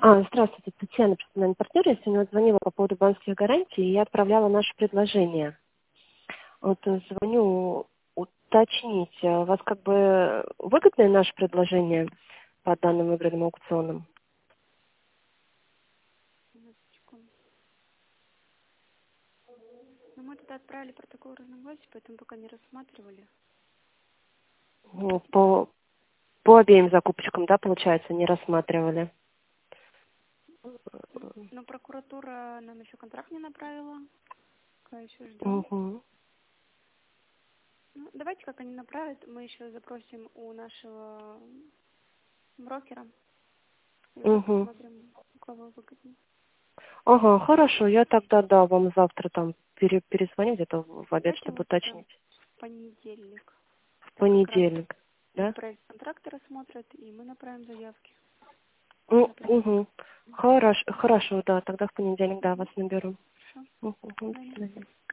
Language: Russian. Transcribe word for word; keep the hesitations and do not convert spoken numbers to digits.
А, здравствуйте, Татьяна, персональный партнер. Я сегодня вот звонила по поводу банковских гарантий, и я отправляла наше предложение. Вот э, звоню уточнить, а у вас как бы выгодное наше предложение по данным выбранным аукционам? Минуточку. Ну, мы тогда отправили протокол разногласий, поэтому пока не рассматривали. Ну, По, по обеим закупочкам, да, получается, не рассматривали? Но прокуратура нам еще контракт не направила. Пока еще ждем. Угу. Ну, давайте, как они направят, мы еще запросим у нашего брокера. И уже Угу. посмотрим, у кого выгоднее. Ага, хорошо, я тогда, да, вам завтра там пере- перезвоню где-то в обед, Давайте чтобы вот э, уточнить. в понедельник. В Так как раз понедельник, и да? проект контракта рассмотрят, и мы направим заявки Ну, на принятие. угу. Хорошо, хорошо, да, тогда в понедельник, да, вас наберу. Хорошо. Угу, До до свидания. свидания.